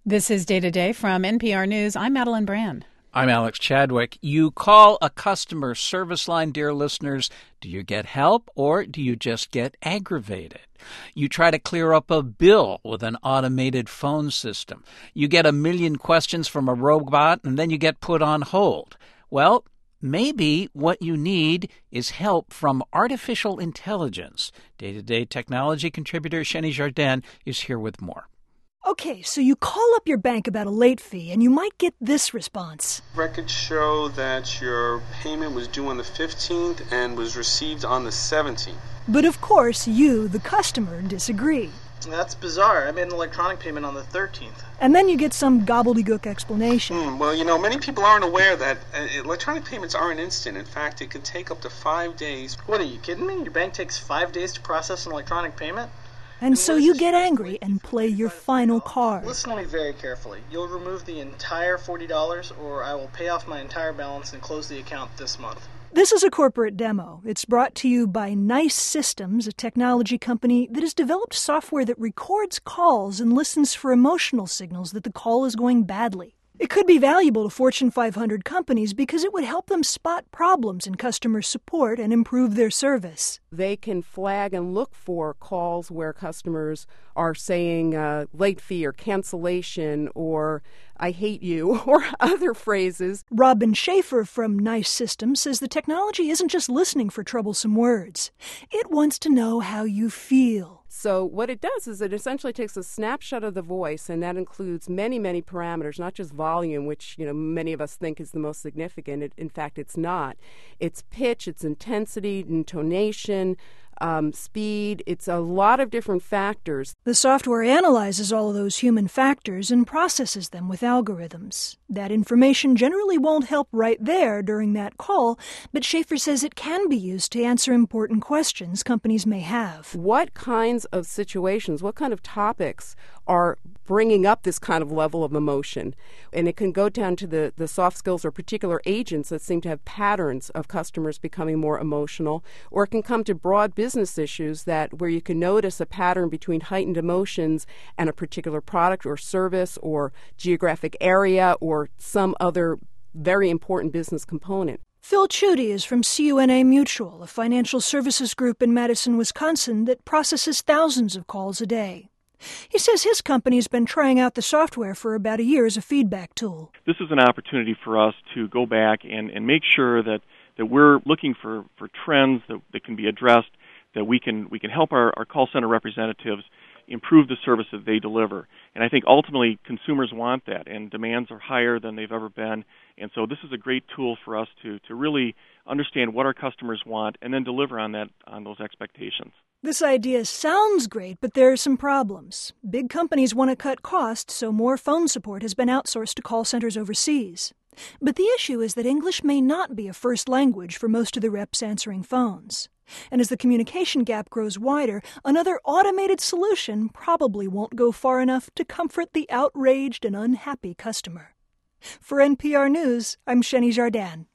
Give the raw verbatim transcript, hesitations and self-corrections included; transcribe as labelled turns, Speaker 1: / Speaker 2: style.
Speaker 1: This is Day to Day from N P R News. I'm Madeline Brand.
Speaker 2: I'm Alex Chadwick. You call a customer service line, dear listeners. Do you get help or do you just get aggravated? You try to clear up a bill with an automated phone system. You get a million questions from a robot and then you get put on hold. Well, maybe what you need is help from artificial intelligence. Day to Day technology contributor Sheni Jardin is here with more.
Speaker 3: Okay, so you call up your bank about a late fee, and you might get this response.
Speaker 4: Records show that your payment was due on the fifteenth and was received on the seventeenth.
Speaker 3: But of course, you, the customer, disagree.
Speaker 5: That's bizarre. I made an electronic payment on the thirteenth.
Speaker 3: And then you get some gobbledygook explanation.
Speaker 4: Hmm, well, you know, many people aren't aware that uh, electronic payments aren't instant. In fact, it can take up to five days.
Speaker 5: What, are you kidding me? Your bank takes five days to process an electronic payment?
Speaker 3: And so you get angry and play your final card.
Speaker 5: Listen to me very carefully. You'll remove the entire forty dollars, or I will pay off my entire balance and close the account this month.
Speaker 3: This is a corporate demo. It's brought to you by NICE Systems, a technology company that has developed software that records calls and listens for emotional signals that the call is going badly. It could be valuable to Fortune five hundred companies because it would help them spot problems in customer support and improve their service.
Speaker 6: They can flag and look for calls where customers are saying uh, late fee or cancellation or I hate you or other phrases.
Speaker 3: Robin Schaefer from NICE Systems says the technology isn't just listening for troublesome words. It wants to know how you feel.
Speaker 6: So what it does is it essentially takes a snapshot of the voice, and that includes many, many parameters, not just volume, which you know many of us think is the most significant. It, in fact, it's not. It's pitch, it's intensity, intonation, um, speed. It's a lot of different factors.
Speaker 3: The software analyzes all of those human factors and processes them with algorithms. That information generally won't help right there during that call, but Schaefer says it can be used to answer important questions companies may have.
Speaker 6: What kinds of situations, what kind of topics are bringing up this kind of level of emotion? And it can go down to the, the soft skills or particular agents that seem to have patterns of customers becoming more emotional, or it can come to broad business issues that where you can notice a pattern between heightened emotions and a particular product or service or geographic area or some other very important business component.
Speaker 3: Phil Chudy is from C U N A Mutual, a financial services group in Madison, Wisconsin that processes thousands of calls a day. He says his company's been trying out the software for about a year as a feedback tool.
Speaker 7: This is an opportunity for us to go back and, and make sure that, that we're looking for, for trends that, that can be addressed, that we can we can help our, our call center representatives improve the service that they deliver. And I think ultimately consumers want that, and demands are higher than they've ever been. And so this is a great tool for us to, to really understand what our customers want and then deliver on that on those expectations.
Speaker 3: This idea sounds great, but there are some problems. Big companies want to cut costs, so more phone support has been outsourced to call centers overseas. But the issue is that English may not be a first language for most of the reps answering phones. And as the communication gap grows wider, another automated solution probably won't go far enough to comfort the outraged and unhappy customer. For N P R News, I'm Sheni Jardin.